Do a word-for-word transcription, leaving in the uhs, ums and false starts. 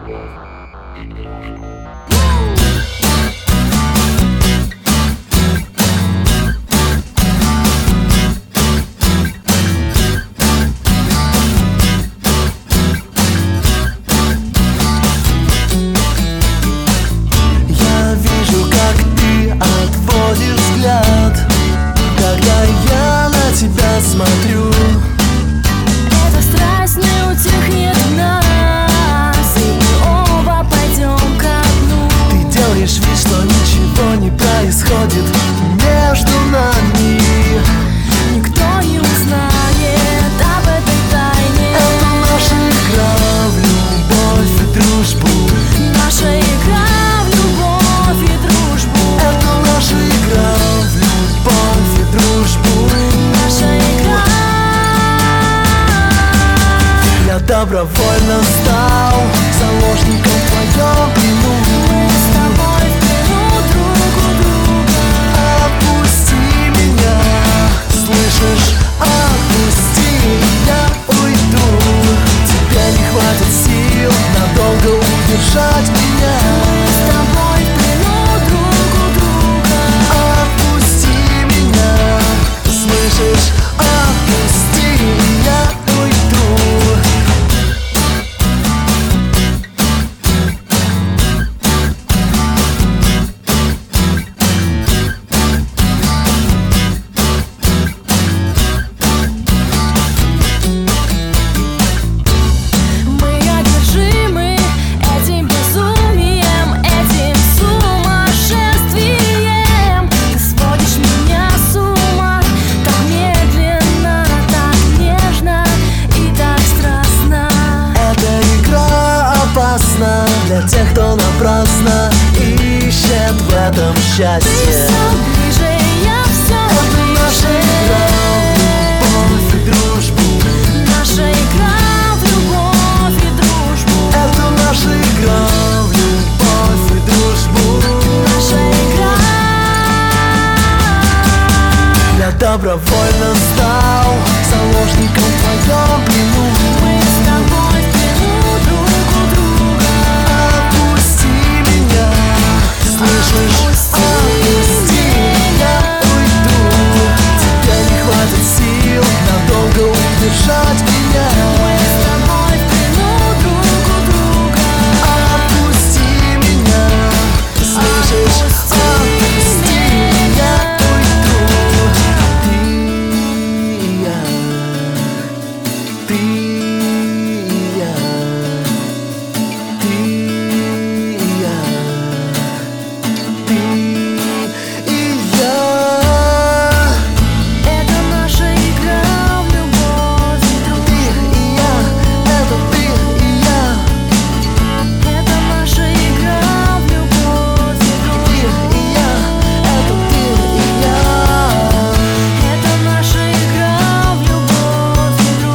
Смотрю, эта страсть не утихнет в нас, и мы оба пойдем ко дну. ты делаешь вид, что ничего не происходит между нами. Никто не узнает об этой тайне. Это наша игра в любовь и дружбу. Наша игра в любовь и дружбу. Это наша игра в любовь и дружбу. Наша игра. Я добровольно стал заложником в твоем плену. Мы с тобой в плену друг у друга. Отпусти меня, слышишь? Отпусти, я уйду. Тебе не хватит сил надолго удержать меня. Мы с тобой в плену друг у друга. Отпусти меня, слышишь? Отпусти, я уйду. Мы одержимы этим безумием, этим сумасшествием. Ты сводишь меня с ума так медленно, так нежно и так страстно. Эта игра опасна для тех, кто напрасно ищет в этом Ты счастье. все ближе, я все Это наша игра в любовь и дружбу. Наша игра в любовь и дружбу. Это наша игра в любовь и дружбу. Наша игра. Я добровольно стал заложником в твоем плену. Мы с тобой в плену друг у друга. Отпусти меня, слышишь? Отпусти, я уйду. Тебе не хватит сил надолго удержать меня. Мы с тобой в плену друг у друга. Отпусти меня, слышишь? Отпусти, я уйду. Ты и я, ты